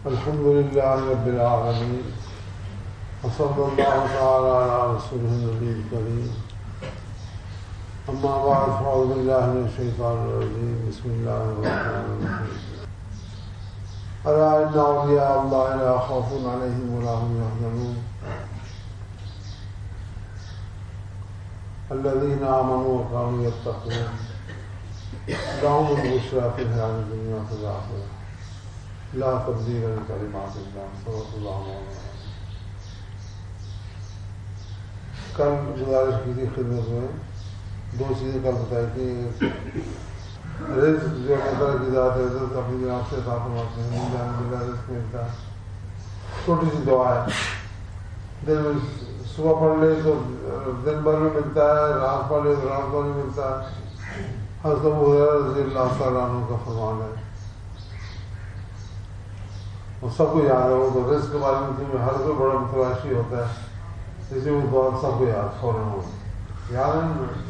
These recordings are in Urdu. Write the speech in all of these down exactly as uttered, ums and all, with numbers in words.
الحمد للہ رب العالمین وصلی اللہ تعالی علی رسولہ النبی الکریم اما بعد فاعوذ باللہ من الشیطان الرجیم بسم اللہ الرحمن الرحیم الا ان اولیاء اللہ لا خوف علیہم ولا هم يحزنون الذین آمنوا وكانوا يتقون لهم البشرى في الحیاة الدنیا وفی الآخرہ لا تبدیل لکلمات اللہ صدق اللہ مولانا۔ کل گزارش کی تھی خدمت میں، دو چیزیں کل بتائی تھی۔ رزق جو اللہ تعالیٰ کی ذات ہے، رزق اپنی جناب سے عطا فرماتے ہیں، مل جانے ملا رزق ملتا ہے۔ چھوٹی سی دعا ہے، دن میں صبح پڑھ لے تو دن بھر میں ملتا ہے، رات پڑھ لے تو رات بھر میں ملتا ہے۔ حضرت ابو ہریرہ رضی اللہ تعالیٰ عنہ کا فرمان ہے، وہ سب کو یاد ہے، وہ تو رزق کے بارے میں تمہیں ہر کوئی بڑا متلاشی ہوتا ہے، اس لیے وہ دعا سب کو یاد فوراً ہو یاد ہے نا؟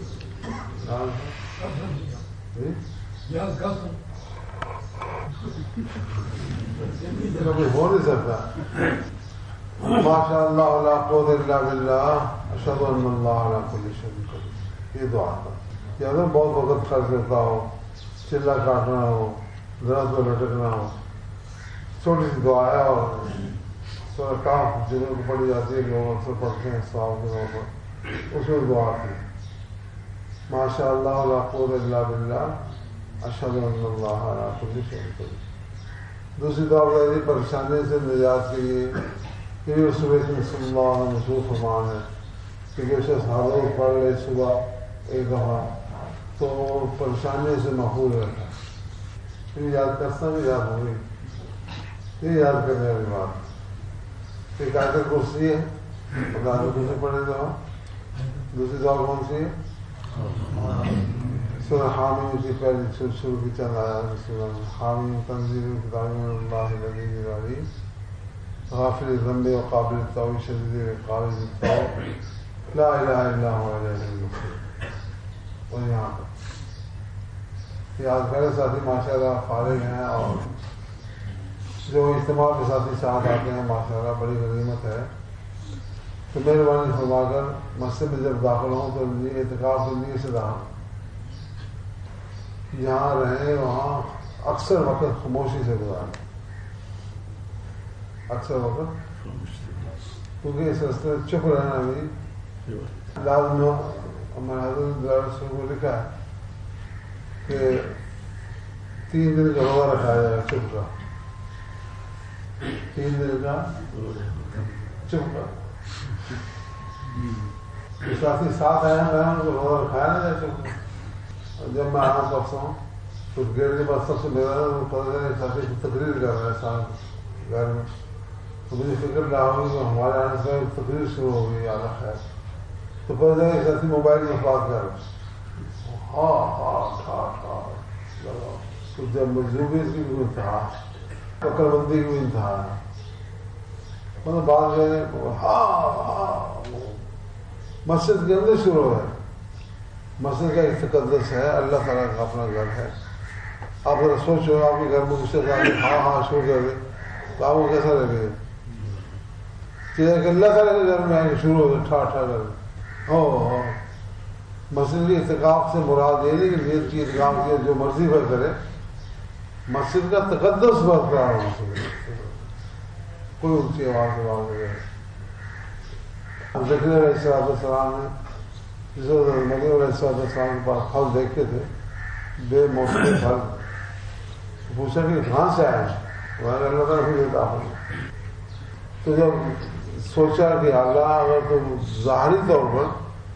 کوئی ہو نہیں سکتا۔ ماشاء اللہ لا قوت الا باللہ اشہد ان اللہ علی کل شیء قدیر، یہ دعا تھا۔ یا تو بہت وقت خرچ کرتا ہو، چلا کاٹنا ہو، درخت پہ لٹکنا ہو، چھوٹی سی دعا ہے اور سورہ کاف جنہوں کو پڑھی جاتی ہے، لوگ اکثر پڑھتے ہیں ثواب کے طور پر، اس میں دعا تھی ماشاء اللہ لا قوت الا باللہ اشہد ان اللہ علی کل شیء قدیر۔ دوسری دعا بتائی پریشانی سے نجات کے لیے، یہ رسول صلی اللہ علیہ وسلم فرمان ہے کہ جو شخص ہر روز پڑھ لے صبح ایک دفعہ تو پریشانی سے محفوظ رہتا ہے۔ یہ یاد کرتا بھی یاد ہو گئی، یہ یاد کرنے والی بات۔ ایک آیت کرسی ہے، اللہ نے کچھ پڑھے دعا۔ دوسری دعا کون سی ہے؟ سورہ حامیم کی پہلی شروع کی چند آیات حامیم تنزیل کتاب من اللہ العزیز العلیم غافر الذنب وقابل التوب شدید العقاب ذی الطول لا الہ الا هو الیہ المصیر۔ اور یہاں پر یاد کرے ساتھی ماشاء اللہ فارغ ہیں اور جو اجتماع کے ساتھی ساتھ آتے ہیں، ماشاء اللہ بڑی غنیمت ہے۔ تو مہربانی فرما کر مسجد میں جب داخل ہوں تو اعتکاف کی نیت سے داخل، جہاں رہیں وہاں اکثر وقت خاموشی سے گزاریں، اکثر وقت، کیونکہ اس راستے میں چپ رہنا بھی لازم ہو۔ ہمارے حضرت کو لکھا ہے کہ تین دن کا روزہ رکھا جائے چپ کا، تین دن کا چپ کا۔ ساتھی ساتھ آئے ہیں، میں ان کو روزہ رکھایا نہ جائے چپ کا۔ جب میں آنا پرسوں ہوں تو گیٹ کے بعد سب سے میرا پتہ ہے ساتھی تقریر کر رہے ہیں سال گھر میں، تو مجھے فکر نہ ہوگی کہ ہمارے آنے سے تقریر شروع ہو گئی اعلیٰ خیر، تو پتہ ہے ساتھی موبائل میں بات کر رہے ہیں، ہاں ہاں ٹھا ٹھا لگا۔ تو جب مجذوبی کی بھی انتہا، فکر بندی کی بھی انتہا ہے، مطلب بات جو ہے ہاں ہاں مسجد کے اندر شروع ہے۔ مسجد کا ایک تقدس ہے، اللہ تعالیٰ کا اپنا گھر ہے۔ آپ اگر سوچو آپ کے گھر میں اس سے ہاں ہاں شروع کر دیں تو آپ کو کیسا لگے گا؟ کہ اللہ تعالیٰ کے گھر میں شروع ہو ٹھا ٹھا کر ہو ہو۔ مسجد کی اعتکاف سے مراد یہ نہیں کہ نیت کی اعتکاف کی جو مرضی پر کرے، مسجد کا تقدس برقرار ہو سکے، کوئی اونچی آواز سے بات کرے۔ زکریا علیہ السلام نے جس وقت نبی علیہ السلام کے پاس پھل دیکھے تھے، بے موسمی پھل، پوچھا کہ کہاں سے آئے ہیں؟ وہ اللہ تعالیٰ بھی دیتا ہے۔ تو جب سوچا کہ اللہ اگر تم ظاہری طور پر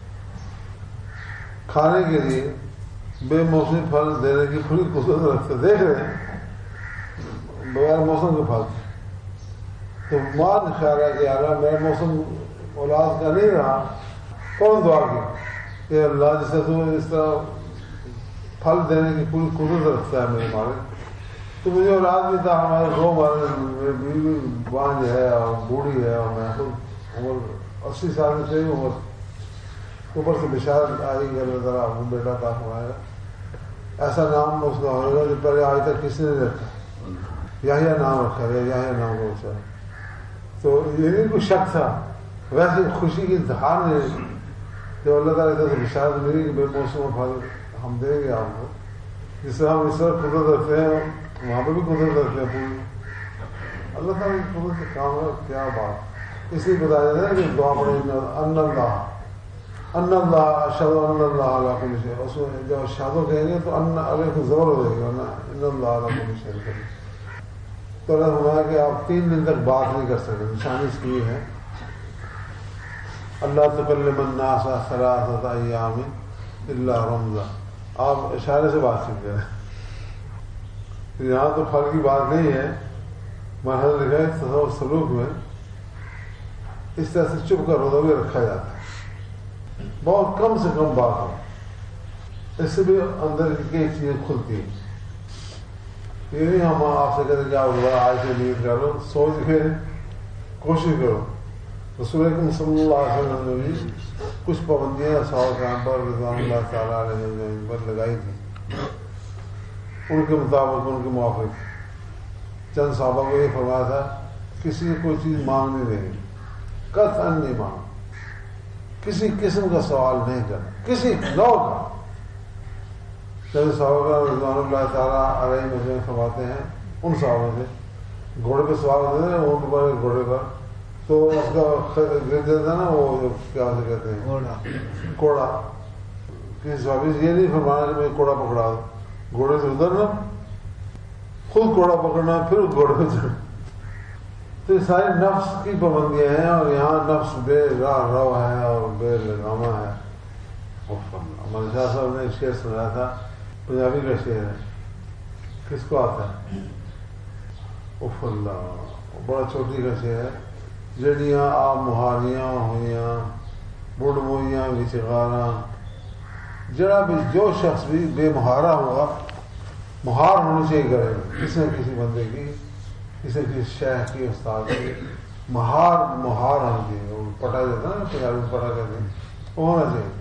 کھانے کے لیے بے موسمی پھل دینے کی پوری قدرت رکھتے، دیکھ رہے ہیں بغیر موسم کے پھل، تو مان خیال ہے کہ اللہ میرا موسم اولاد کا نہیں رہا، کون دعا کی کہ اللہ جس سے تو اس طرح پھل دینے کی پوری قدرت رکھتا ہے میرے مالک، تو مجھے اولاد بھی تھا، ہمارے دو مالک، میری بیوی بانج ہے اور بوڑھی ہے اور میں خود عمر اسی سال میں سے عمر، اوپر سے بشارت آئی کہ اللہ تعالیٰ وہ بیٹا تھا ہمارا، ایسا نام اس کا ہوگا جو پہلے آج تک کسی نے نہیں رکھا۔ یحییٰ نام رکھا گیا، یحییٰ نام کا بچہ. تو یہ نہیں کوئی شک تھا، ویسے خوشی کی اظہار نہیں. جب اللہ تعالیٰ کی طرف سے بشارت ملی کہ بے موسم پھل ہم دیں گے آپ کو، جس سے ہم اس طرح قدرت رکھتے ہیں وہاں پہ بھی قدرت رکھتے ہیں پوری. اللہ تعالیٰ کی قدرت سے کام ہے، کیا بات. اس لیے بتایا جاتا ہے کہ دعا پڑھے ان اللہ ان اللہ اشہد ان اللہ علی کل شیء. اس میں جب اشہد کہیں گے تو ان الف کو زبر ہو جائے گا نا، ان اللہ علی کل شیء قدیر. تو اللہ فرمایا کہ آپ تین دن تک بات نہیں کر سکتے. نشانی اس کی ہے اللہ تکلم الناس ثلاثۃ ایام الا رمزا. آپ اشارے سے بات چیت کریں. یہاں تو پھل کی بات نہیں ہے، مرحلہ لکھا ہے تصور سلوک میں اس طرح سے چپ کر روزہ بھی رکھا جاتا ہے. بہت کم سے کم بات ہو، اس سے بھی اندر کی کئی چیزیں کھلتی ہیں. یہ نہیں ہم آپ سے کہتے کہ آپ آج سے نیت کرو، سوچ کے کوشش کرو. رسول اکرم صلی اللہ علیہ وسلم نے بھی کچھ پابندیاں صحابہ کرام پر رضوان اللہ تعالیٰ علیہ وسلم پر لگائی تھی، ان کے مطابق ان کے موافق. چند صحابہ کو یہ فرمایا تھا کسی کو کوئی چیز مانگنی نہیں، قطعاً نہیں مانگ، کسی قسم کا سوال نہیں کرنا، کسی نوع کا. چند صحابہ کرام رضوان اللہ تعالیٰ علیہ وسلم فرماتے ہیں ان صحابہ سے گھوڑے پہ سوال ہوتے ہیں اونٹ پر گھوڑے پر، تو اس کا گر جاتا نا وہ کیا سے کہتے ہیں کوڑا. کسی صحابی سے یہ نہیں فرمانا کہ میں کوڑا پکڑا دوں، گھوڑے سے اترنا، خود کوڑا پکڑنا، پھر اس گھوڑے پہ چڑھنا. تو یہ ساری نفس کی پابندیاں ہیں، اور یہاں نفس بے راہ رو ہے اور بے لگامہ ہے. ہمارے شاہ صاحب نے ایک شعر سنایا تھا، پنجابی کا شعر ہے، کس کو آتا ہے؟ اف اللہ، بڑا چھوٹی کا شعر ہے. جڑیاں آ مہاریاں ہوئیاں بڑ موئیاں وچ غاراں. جڑا بھی جو شخص بھی بے مہارا ہوگا، مہار ہونی چاہیے کرے گا کسی نہ کسی بندے کی، کسی کسی شیخ کی، استاد کی مہار مہار ہونی چاہیے. پٹا جاتا ہے نا پنجابی میں پٹا کہتے ہیں، وہ ہونا چاہیے.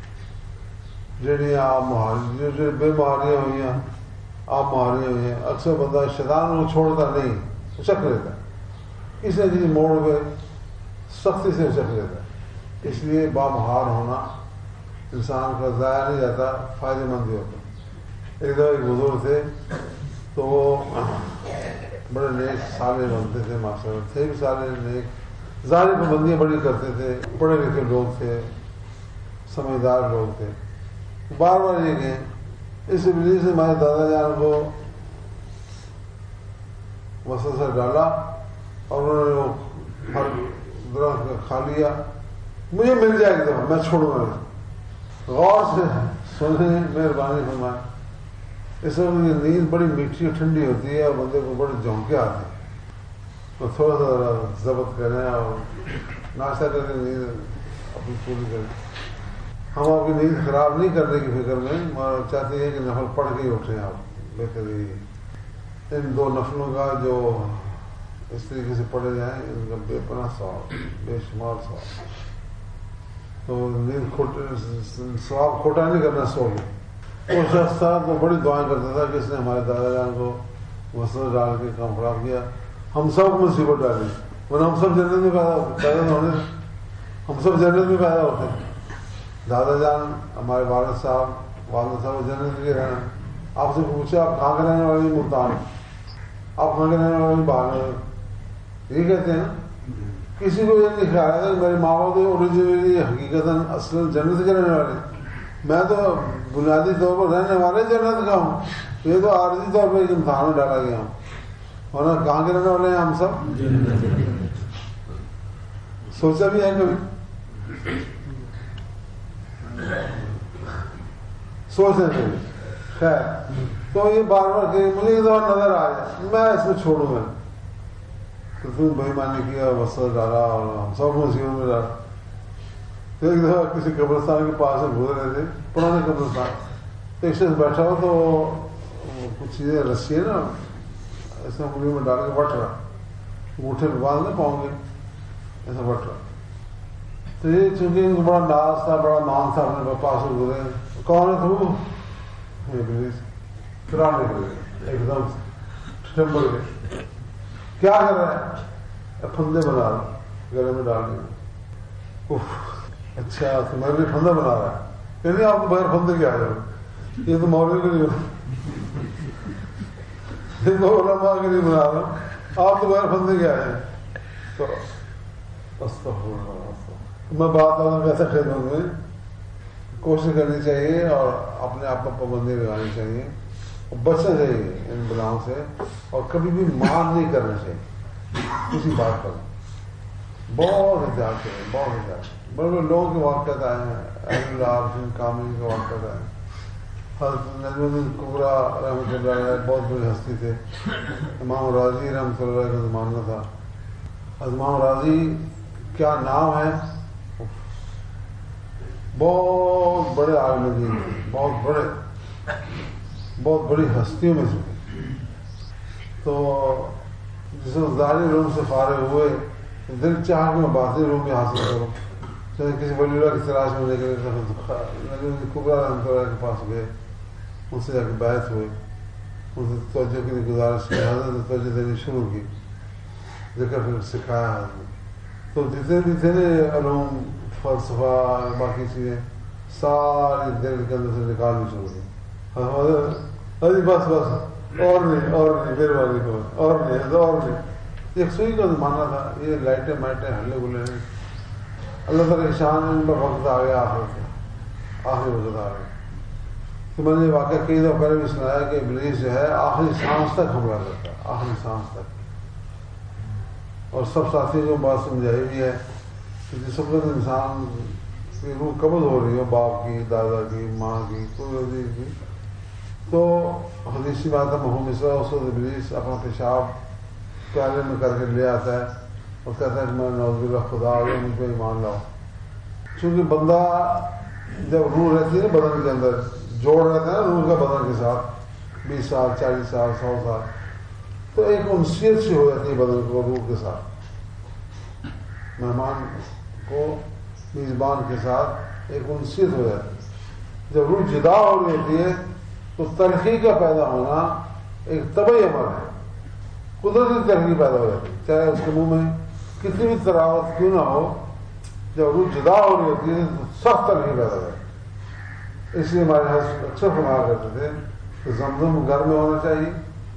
جڑیاں آپ مہار جو بے مہاریاں ہوئی ہیں، آپ مہاریاں ہوئی ہیں. اکثر بندہ شیطان وہ چھوڑتا نہیں، اچک لیتا ہے کسی نہ کسی موڑ پہ، سختی سے اچک لیتا ہے. اس لیے بامہار ہونا انسان کا ضائع نہیں جاتا، فائدہ مند بھی ہوتا. ایک دفعہ ایک بزرگ تھے تو وہ بڑے نیک صالح بنتے تھے، ماشاء اللہ تھے بھی صالح نیک، ظاہری پابندیاں بڑی کرتے تھے، پڑھے لکھے لوگ تھے، سمجھدار لوگ تھے. بار بار یہ کہ اس ابلیس نے ہمارے دادا جان کو وسوسہ ڈالا اور انہوں نے وہ پھل درخت کھا لیا. مجھے مل جائے ایک دفعہ، میں چھوڑوں گا نہیں. غور سے سنیں، مہربانی فرمائیں. اس وقت نیند بڑی میٹھی اور ٹھنڈی ہوتی ہے اور بندے کو بڑے جھونکے آتے ہیں. تو تھوڑا سا ضبط کریں اور ناشتہ کریں، نیند اپنی پوری کریں. ہم آپ کی نیند خراب نہیں کرنے کی فکر میں، اور چاہتے ہیں کہ نفل پڑھ کے ہی اٹھیں. آپ بہتری ان دو نفلوں کا جو اس طریقے سے پڑھے جائیں، ان کا بے پناہ ثواب، بے شمار ثواب. تو نیند ثواب کھوٹا نہیں کرنا. سو میں وہ شخص تھا تو بڑی دعائیں کرتا تھا کہ اس نے ہمارے دادا جان کو وسوسہ ڈال کے کام خراب کیا، ہم سب کو مصیبت ڈالی، ورنہ ہم سب جنت میں پیدا پیدا ہونے ہم سب جنت میں پیدا ہوتے. دادا جان ہمارے والد صاحب والد صاحب جنت کے رہنا. آپ سے پوچھا آپ کہاں کے رہنے والے؟ ملتان. آپ کہاں کے رہنے والے؟ باہر. یہ کہتے ہیں کسی کو یہ نہیں خیال ہے کہ میرے ماں باپ تو اوریجنلی حقیقتاً اصل جنت کے رہنے والے، میں تو بنیادی طور پر رہنے والے جنت کا ہوں. یہ تو عارضی طور پر ایک امتحان میں ڈالا گیا ہوں. ورنہ کہاں کے رہنے والے ہیں ہم سب؟ سوچا بھی ہے کبھی؟ سوچنے کے لیے خیر. تو یہ بار بار کہ مجھے یہ دفعہ نظر آ جائے، میں اس میں چھوڑوں گا. تو تم بےایمانی کیا، وسوسہ ڈالا اور ہم سب مصیبت میں ڈالا. تو ایک دفعہ کسی قبرستان کے پاس سے گزر رہے تھے، پرانے قبرستان. تو ایک شخص بیٹھا ہوا تو کچھ چیزیں رسی ہے نا ایسا انگلی میں ڈال کے بٹ رہا، انگوٹھے پہ باندھ نہ پاؤں گے ایسا بٹ رہا. تو یہ چونکہ ان کو بڑا ناز تھا، بڑا مان تھا، اپنے پاس سے گزرے. کون ہے تو پھر آنے کے لیے ایک دم ٹمبل گئے. کیا کر رہا ہے؟ پھندے بنا رہا گلے میں ڈال دیں. اچھا تمہارے لیے پھندا بنا رہا ہے؟ نہیں آپ کو بغیر پھندے کیا ہے؟ یہ تو مولوی کے لیے یہ تو علماء کے لیے بنا رہا ہوں، آپ تو بغیر پھندے کیا ہے؟ تو میں بات کروں کیسے خدمت میں کوشش کرنی چاہیے اور اپنے آپ پر پابندی لگانی چاہیے اور بچنا چاہیے ان بلاؤں سے، اور کبھی بھی مان نہیں کرنا چاہیے کسی بات پر. بہت احتیاط کریں، بہت احتیاط. بڑے بڑے لوگوں کے واقعات آئے ہیں، اہل اللہ کامل کے واقعات آئے ہیں. حضرت نجم الدین کبریٰ رحمۃ اللہ علیہ بہت بڑی ہستی تھے. امام راضی رحمۃ اللہ علیہ کا زمانہ تھا. امام راضی کیا نام ہے، بہت بڑے عالم دین تھے، بہت بڑے بہت بڑی ہستیوں میں سے. تو جس وقت ظاہری علوم سے فارغ ہوئے دل چاہ کہ میں باطنی علوم میں حاصل کروں، کسی ولی اللہ کی تلاش میں نکلے کبریٰ رحمۃ اللہ کے پاس گئے، ان سے جا کے بیعت ہوئے، ان سے توجہ کی گزارش کی. حضرت نے توجہ دینی شروع کی، ذکر پھر سکھایا حضرت. تو جتنے بھی تھے علوم فلسفہ باقی چیزیں ساری دل کے اندر سے نکالنی شروع کی. ارے بس بس اور نہیں اور نہیں میرے والی کو اور نہیں اور نہیں. ایک سوئی کا زمانہ تھا، یہ لائٹیں مائٹیں ہلے گلے نہیں. اللہ تعالیٰ کی شان ان پر وقت آ گیا، آخر آخری وقت آ گیا. تو میں نے یہ واقعہ کئی دفعہ پہلے بھی سنایا کہ ابلیس جو ہے آخری سانس تک حملہ کرتا ہے، آخری سانس تک. اور سب ساتھی کو بات سمجھائی بھی ہے کہ جس وقت انسان کی روح قبض ہو رہی ہو، باپ کی، دادا کی، ماں کی، کوئی عزیز کی، تو حدیثی بات ہے محمد مصرا اس وقت ابلیس اپنا پیشاب پیالے میں کر کے لے آتا ہے اور کہتا ہے کہ میں نعوذ باللہ خدا آ گیا، مجھ پہ ایمان لاؤ. چونکہ بندہ جب روح رہتی ہے بدن کے اندر، جوڑ رہتا ہے نا روح کا بدن کے ساتھ، بیس سال چالیس سال سو سال، تو ایک انسیت سی ہو جاتی ہے بدن کو روح کے ساتھ. مہمان کو میزبان کے ساتھ ایک انسیت ہو جاتی ہے. جب روح جدا ہو رہی ہوتی ہے تو تلخی کا پیدا ہونا ایک طبعی عمل ہے، قدرتی تلخی پیدا ہو جاتی ہے، چاہے اس کے منہ میں کتنی بھی تراوت کیوں نہ ہو. جب روح جدا ہو رہی ہوتی ہے تو سخت تلخی پیدا ہو جاتی ہے. اس لیے ہمارے حضرت اکثر فرمایا کرتے تھے کہ زمزم گھر میں ہونا چاہیے،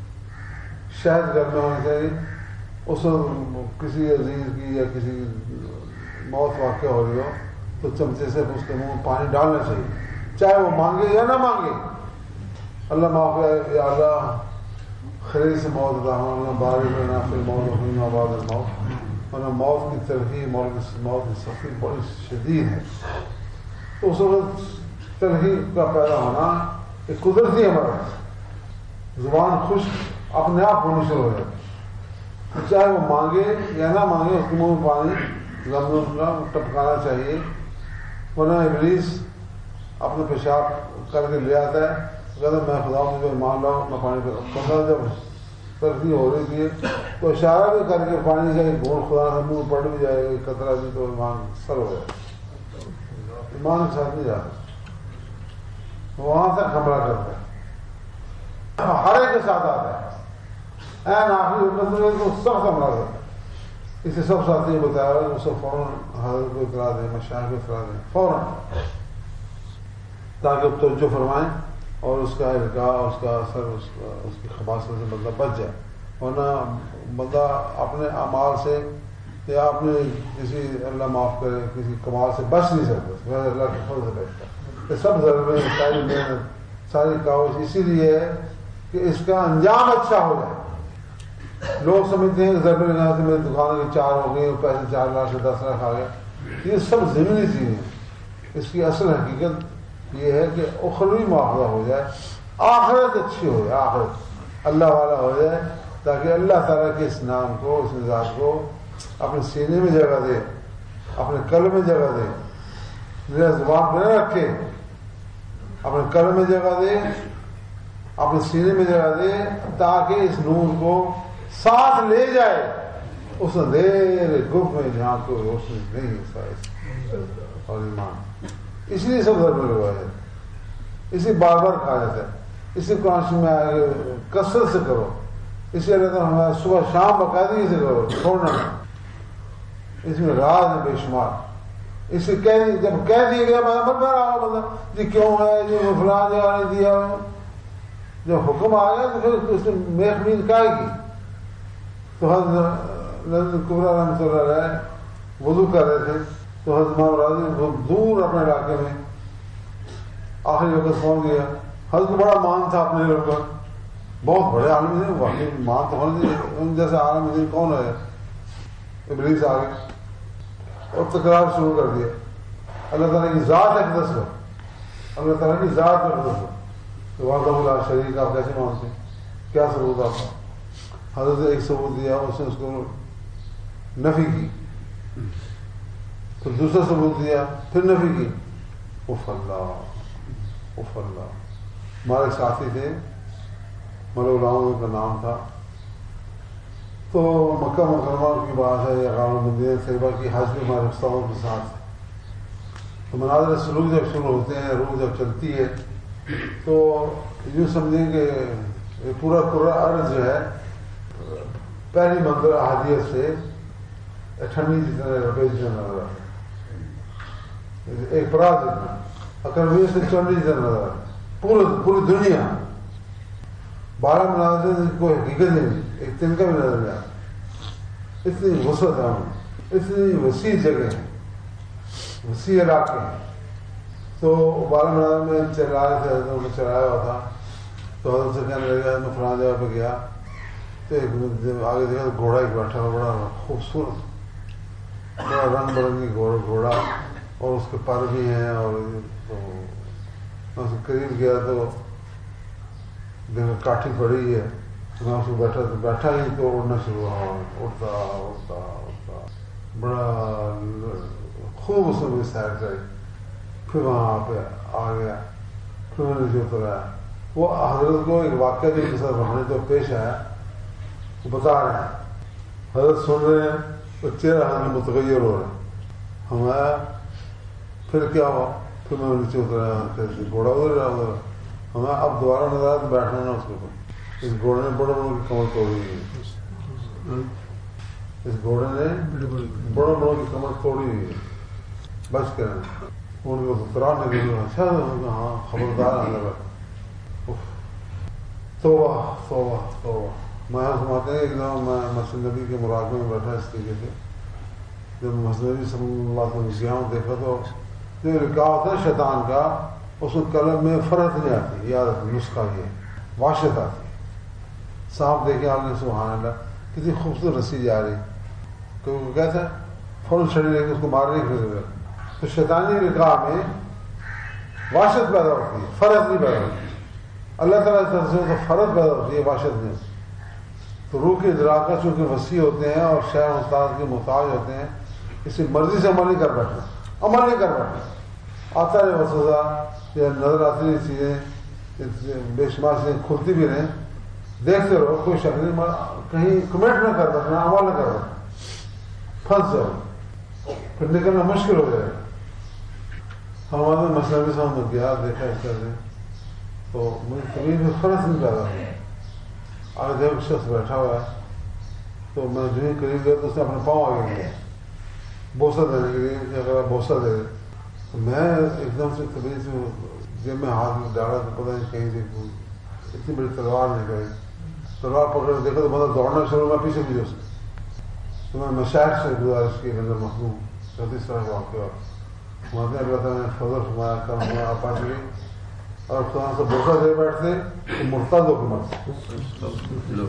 شہد گھر میں ہونا چاہیے. اس وقت کسی عزیز کی یا کسی موت واقع ہو رہی ہو تو چمچے سے اس کے منہ میں پانی ڈالنا چاہیے، چاہے وہ مانگے یا نہ مانگے. اللہ معاف کرے، یا اللہ خیر سے موت عطا ہو، اللہ بارک لنا فی الموت وقنا عذاب الموت. ورنہ موت کی تلخی، موت کی سختی بڑی شدید ہے. تو اس وقت تلخی کا پیدا ہونا ایک قدرتی عمل ہے. زبان خشک اپنے آپ ہونی شروع ہو جاتی ہے، چاہے وہ مانگے یا نہ مانگے اس کے منہ میں پانی زمزم ٹپکانا چاہیے. ورنہ ابلیس اپنے پیشاب کر کے لے آتا ہے، کہتا ہے میں خدا مجھے مان لاؤ، میں پانی پہ. بندہ جب ترقی ہو رہی تھی تو اشارہ بھی کر کے پانی کا ایک گھونٹ خدا سے منہ پڑ بھی جائے گا، قطرہ بھی، تو ایمان سر ہو جائے. ایمان کے ساتھ نہیں جاتا، وہاں سے حملہ کرتا ہے، ہر ایک کے ساتھ آتا ہے. این آخری امت میں تو سخت حملہ کرتا ہے. اسے سب ساتھی نے بتایا اس کو فوراً حضرت کو اطلاع دیں، مشائخ کو اطلاع دیں فوراً، تاکہ توجہ فرمائیں اور اس کا القاء، اس کا اثر، اس کا اس کی خباثت سے بندہ بچ جائے. ورنہ بندہ اپنے اعمال سے یا اپنے کسی اللہ معاف کرے کسی کمال سے بچ نہیں سکتا، غیر اللہ کے فضل سے بچتا. یہ سب ضرورت ہے، ساری محنت، ساری کاوش اسی لیے ہے کہ اس کا انجام اچھا ہو جائے. لوگ سمجھتے ہیں کہ ضرور لگانے سے میری دکان کی چار ہو گئی، پیسے چار لاکھ سے دس لاکھ آ گئے. یہ سب ضمنی چیزیں ہیں. اس کی اصل حقیقت یہ ہے کہ اخروی معاوضہ ہو جائے، آخرت اچھی ہو جائے، آخرت اللہ والا ہو جائے، تاکہ اللہ تعالیٰ کے اس نام کو، اس مزاج کو اپنے سینے میں جگہ دے، اپنے قلب میں جگہ دے. میرا زبان پہ نہ رکھے، اپنے قلب میں جگہ دے، اپنے سینے میں جگہ دے، تاکہ اس نور کو ساتھ لے جائے اس اندھیرے گفت میں جہاں کوئی روشنی نہیں ہے اور ایمان. اس لیے سب ضرور ہوا ہے، اسی بار بار کہا جاتا ہے. اسی قرآن میں آئے کثرت سے کرو، اس لیے اللہ تعالیٰ ہمارا صبح شام باقاعدگی سے کرو، چھوڑنا، اس میں راز ہے بے شمار. اس سے کہہ دی جب کہہ دیا گیا میں مت رہا ہوں بندہ جی کیوں ہے جی فلاں جگہ نے دیا، جب حکم آ گیا تو پھر اس نے میخ مین کائے گی. تو حضرت لذت کبریٰ رحمۃ اللہ علیہ وضو کر رہے تھے تو حضرت امام راضی دور اپنے علاقے میں آخری وقت پہنچ گیا. حضرت کو بڑا مان تھا اپنے لوگ کا، بہت بڑے عالم تھے واقعی، مان تو ہونے ان جیسے عالم دین کون ہے. ابلیس آ گئے اور تکرار شروع کر دیا. اللہ تعالیٰ کی ذات اقدس ہو، اللہ تعالیٰ کی ذات اقدس ہو تو وحدہ لا شریک آپ کیسے مانتے ہیں؟ کیا ثبوت آپ کا؟ حضرت نے ایک ثبوت دیا، اس نے اس کو نفی کی، پھر دوسرا ثبوت دیا، پھر نفی کی. اف اللہ اف اللہ. ہمارے ساتھی تھے مولانا کا نام تھا، تو مکہ مکرمہ کی بات ہے یا غار مدینہ طیبہ کی حج میں ہمارے استادوں کے ساتھ تو مناظر سلوک جب شروع ہوتے ہیں، روح جب چلتی ہے تو یوں سمجھیں کہ پورا پورا عرض جو ہے پہلی منظر احادیث سے ٹھنڈی جتنا روپے جتنا نظر آتا ہے، ایک پرات جتنا اکرمی سے چنڈی جتنا نظر آتا ہے. پورے پوری دنیا بارہ مناظر کوئی حقیقت ہی نہیں، ایک تن کا بھی نظر نہیں آتا. اتنی وسعت ہے، اتنی وسیع جگہ ہے، وسیع علاقے ہیں. تو بارہ مناظر میں چلا رہے تھے، حضرت نے چلایا ہوا تھا تو حضرت سے کہنے لگا میں فلاں جگہ پہ گیا تو ایک آگے دیکھا تو گھوڑا ایک بیٹھا ہوا بڑا خوبصورت، بڑا رنگ برنگی گھوڑا اور اس کے پر بھی ہیں. اور تو میں اس کے قریب گیا تو دیکھا کاٹھی پڑی ہے، میں اس کو بیٹھا تو بیٹھا ہی تو اڑنا شروع ہوا، اڑتا اڑتا اڑتا بڑا خوب اس نے مجھے سیر کرائی. پھر وہاں پہ آ گیا، پھر میں نے جو اترایا وہ حضرت کو ایک واقعہ جو ساتھ ہمیں جو پیش آیا وہ بتا رہے ہیں. حضرت سن رہے ہیں تو چہرہ ہمیں متغیر ہو رہا ہے. ہمارا پھر کیا ہوا، پھر میں نیچے اترایا، پھر گھوڑا ادھر رہا ادھر ہمیں اب دوبارہ نظر آیا تو بیٹھنا نا اس کے اوپر. اس گھوڑے نے بڑے بڑوں کی کمر توڑی ہوئی ہے، اس گھوڑے نے بڑوں بڑوں کی کمر توڑی ہوئی ہے. بچ کر ان کو اترانے کے لیے اچھا ہاں خبردار آنے لگا. توبہ توبہ توبہ. میں سماتے ہیں ایک دم میں مسجد نبی کے مراقبے میں بیٹھا اس طریقے سے، جب مسجد نبی صلی اللہ علیہ وسلم گیا ہوں دیکھا تو جو لکھا ہوتا ہے شیطان کا اس میں قلم میں فرق نہیں آتی، یاد رکھو نسخہ یہ واشت آتی. صاحب دیکھے آپ نے سبحان اللہ کتنی خوبصورت رسی جا رہی، کیونکہ وہ کہتا ہے فوراً چھڑی لے کے اس کو مارنے کے لیے تو شیطانی نکاح میں واشت پیدا ہوتی ہے، فرق نہیں پیدا ہوتی. اللہ تعالیٰ کی طرف سے تو فرق پیدا ہوتی ہے، واشت نہیں. تو روح کے ادراکات چونکہ وسیع ہوتے ہیں اور شیخ استاد کے محتاج ہوتے ہیں، اس سے مرضی سے عمل نہیں کر بیٹھنا، عمل نہیں کر بیٹھنا. آتا رہے وسوسہ یا نظر آتی رہی چیزیں، بے شمار چیزیں کھلتی بھی رہیں، دیکھتے رہو، کوئی شک نہیں، کہیں کمنٹ نہ کر بیٹھنا، عمل نہ کر بیٹھنا، پھنس جاؤ، پھر نکلنا مشکل ہو جائے گا. ہمارے مسئلہ بھی سامنے گیا دیکھا اس طرح تو مجھے طبیعت میں فرق نہیں پیدا ہوا. آگے دیکھ ایک شخص بیٹھا ہوا ہے تو میں جو ہی قریب گیا تو اس نے اپنے پاؤں آگے گیا بوسہ دینے کے لیے، اگر آپ بوسہ دے دیں تو میں ایک دم سے طبیعت سے جیب میں ہاتھ میں ڈالا تو پتہ نہیں کہیں سے اتنی بڑی تلوار نکلی. تلوار پکڑ کے دیکھا تو بندہ دوڑنا شروع، میں پیچھے پیچھے اس تو میں مشاہد سے گزارش کی نظر مخلوم چوتھی اس طرح کا واقعہ وہاں اللہ تعالیٰ نے فضل فرمایا کرم ہمارا پا چلی اور خدا سے بوسہ دے بیٹھتے تو مرتد ہو کے مرتے.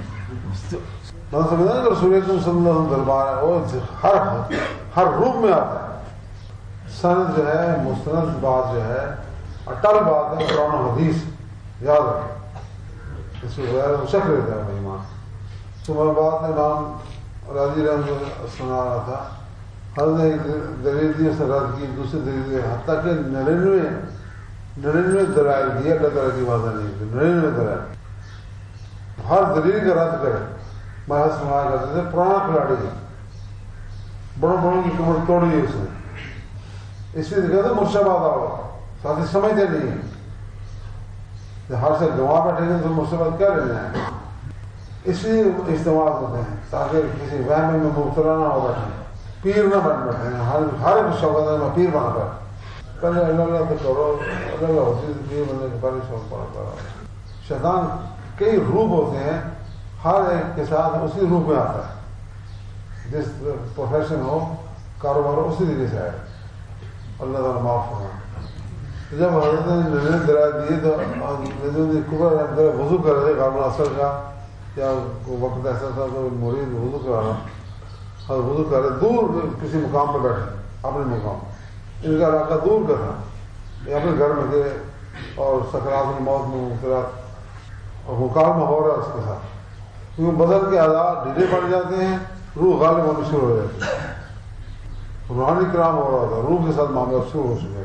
میں سمجھا کہ رسول اکرم صلی اللہ علیہ وسلم دربار ہے وہ ہر ہر روم میں آتا ہے. سند جو ہے مستند بات جو ہے اٹل بات ہے، قرآن و حدیث یاد رکھیں، اس کے بغیر شک رہتا ہے ایمان. تو میں بات امام راضی رحمۃ سنا رہا تھا، ہر نے ایک دلیل دی اس نے رد کی، دوسری دلیل دی، حتیٰ کہ نڑینوے نڑینوے دلائل دی اللہ تعالیٰ کی وعدہ نہیں دی، نڑینوے دلائل ہر دلیل کا رد کرے. میں سنا کرتے تھے پرانا کھلاڑی ہے، بڑوں بڑوں کی کمر توڑی ہے اس نے، اس لیے دیکھا تھا مرشدآباد آؤ ساتھی سمجھتے نہیں ہیں، ہر سے گواہ بیٹھے گے تو مرشدآباد کیا لینا ہے. اس لیے اجتماع ہوتے ہیں تاکہ کسی وہم میں مبتلا نہ ہو بیٹھے، پیر نہ بن بیٹھے، ہر ہر شوق میں پیر بنا کر پہلے اللہ اللہ تو کرو، اللہ اللہ ہوتی ہے پیر بننے کے پہلے شوق پڑا کرو۔ شیطان کئی روپ ہوتے ہیں، ہر ایک کے ساتھ اسی روپ میں آتا ہے، جس پروفیشن ہو کاروبار اسی طریقے سے آئے۔ اللہ تعالیٰ معاف ہونا۔ جب حضرت نے نظر درائے دیے تو نظر وضو کر رہے قابل اثر کا، یا وقت ایسا تھا تو مرید وضو کرا رہا، اور وضو کر رہے دور کسی مقام پہ بیٹھے، اپنے مقام، ان کا علاقہ دور کا تھا، یہ اپنے گھر میں تھے اور سکرات الموت میں مبتلا اور مکالمہ ہو رہا ہے اس کے ساتھ، کیونکہ بدن کے اعضاء ڈھیلے پڑ جاتے ہیں، روح غالب ہونے شروع ہو جاتی ہے، روحانی کرام ہو رہا تھا، روح کے ساتھ معاملہ شروع ہو چکے،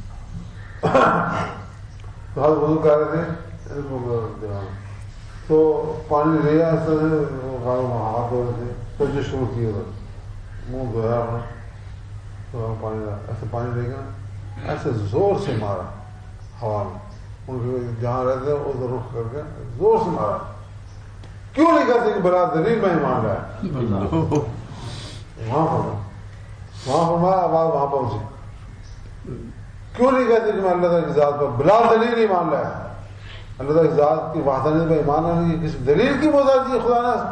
تو ہر وضو کر رہے تھے تو پانی لیا، اس طرح سے ہاتھ دھو رہے تھے تو جو شروع کیے منہ دھویا تو پانی ایسے پانی لے گا، ایسے زور سے مارا ہوا میں، ان کے جہاں رہتے ہیں ادھر رخ کر کے زور سے مارا۔ کیوں نہیں کہتے کہ بلا دلیل میں ہی مان رہا ہے، وہاں پر وہاں فرمایا آواز وہاں پہنچی، کیوں نہیں کہتے کہ میں اللہ تعالیٰ کی ذات پر بلا دلیل ہی مان رہا ہے، اللہ تعالیٰ کی ذات کی وحدانیت پہ ایمان آنے کی کسی دلیل کی محتاج ہے خدا نے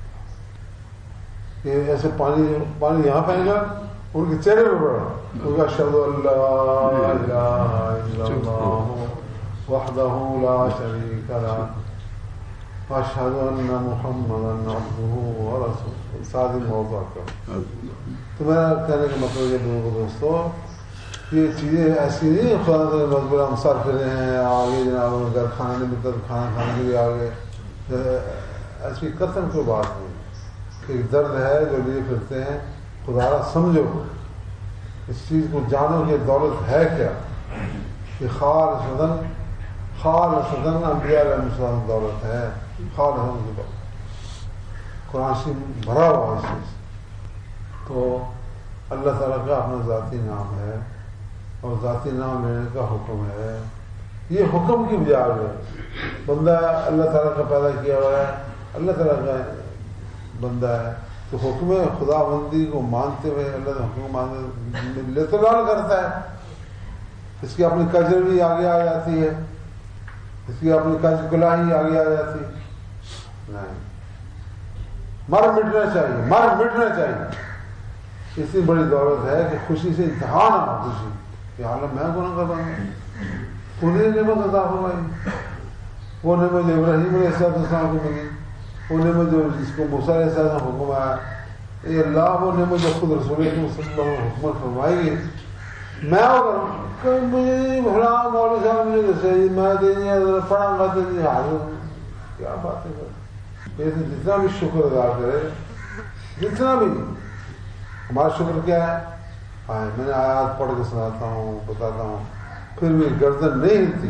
کہ ایسے پانی پانی یہاں پہن گا، ان کے چہرے پہ پڑا، ان کا اشہد ان لا الہ الا اللہ وحدہ لا شریک لہ واشہد ان محمدا عبدہ ورسولہ، ساتھ ہی موضوع کا۔ تو میرا کہنے کا مطلب یہ لوگوں کو دوستو، یہ چیزیں ایسی نہیں خدا نے مجبور ہم سر پھرے ہیں آگے جناب گھر کھانے میں تو کھانا کھانے کے لیے آگے، ایسی قسم کوئی بات نہیں، ایک درد ہے جو لیے پھرتے ہیں، خدا را سمجھو اس چیز کو، جانو کہ دولت ہے کیا، کہ خالصتاً خالصتاً انبیاء علیہ السلام دولت ہے، خالصتاً کی دولت، قرآن شریف بھرا ہوا اس چیز۔ تو اللہ تعالیٰ کا اپنا ذاتی نام ہے اور ذاتی نام لینے کا حکم ہے، یہ حکم کی بجائے ہے، بندہ اللہ تعالیٰ کا پیدا کیا ہوا ہے، اللہ تعالیٰ کا بندہ ہے، تو حکم خدا بندی کو مانتے ہوئے اللہ کا حکم مانتے لتلال کرتا ہے، اس کی اپنی کجر بھی آگے آ جاتی ہے، اس کی اپنی کج کلاہی آگے آ جاتی ہے، نہیں، مر مٹنا چاہیے، مر مٹنا چاہیے، اتنی بڑی دولت ہے کہ خوشی سے انتہا نہ ہو، خوشی کہ عالم میں گناہ کر رہا ہوں، انہیں نعمت عطا فرمائی، وہ نعمت جو ابراہیم علیہ السلام کو ملی، وہ نعمت جو جس کو موسیٰ علیہ السلام حکم آیا، اے اللہ وہ نعمت جو خود رسول اللہ صلی اللہ علیہ وسلم حکمت فرمائی گئی، میں وہ کروں کہ مجھے بھلا مولوی صاحب نے دسے میں دینی پڑھا گا تو نہیں حاضر، کیا باتیں کریں، یہ جتنا بھی شکر ادا کرے، جتنا بھی ہمارا شکر کیا ہے، آئے میں نے آیات پڑھ کے سناتا ہوں بتاتا ہوں، پھر بھی گردن نہیں ہلتی،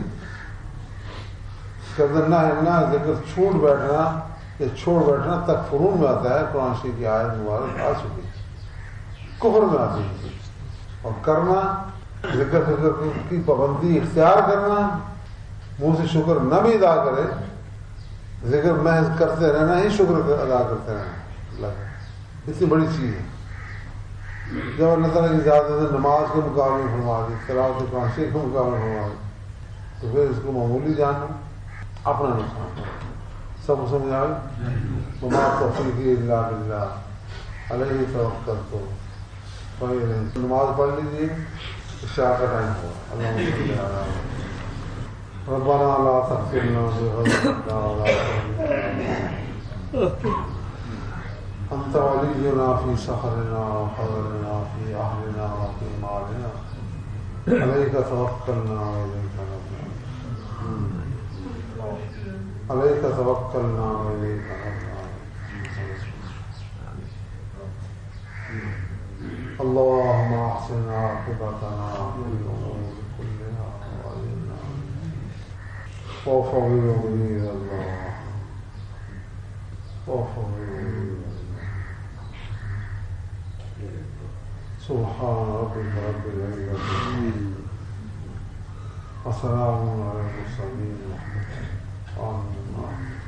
گردن نہ ہلنا، ذکر چھوٹ بیٹھنا یا چھوڑ بیٹھنا تک فرون میں آتا ہے، قرآن شریف کی آیت مبارک آ چکی، کفر میں آتی ہے، اور کرنا ذکر فکر کی پابندی اختیار کرنا، منہ سے شکر نہ بھی ادا کرے، ذکر محض کرتے رہنا ہی شکر ادا کرتے رہنا اللہ کا، اتنی بڑی چیز ہے۔ جب اللہ تعالیٰ کی ذات سے نماز کے مقابلے فرما دی، تلاوت قرآن شریف کے مقابلے فرما دی، تو پھر اس کو معمولی جاننا اپنا نقصان، سب کو سمجھ آئے، وما توفیقی الا باللہ علیہ توکلت، نماز پڑھ لیجیے، عشاء کا ٹائم ہوا، اللہم صلی علی ربنا لا تحرمنا بغضبك ولا أنت ولينا في سفرنا وحضرنا في أهلنا وفي مالنا، عليك توكلنا وإليك نبنا، عليك توكلنا وإليك نبنا، اللهم أحسن عاقبتنا في الأمور كلها وأجرنا وفوض أمري إلى الله، وفوض أمري سبحان ربك رب العزة وسلام على المرسلين. آمين.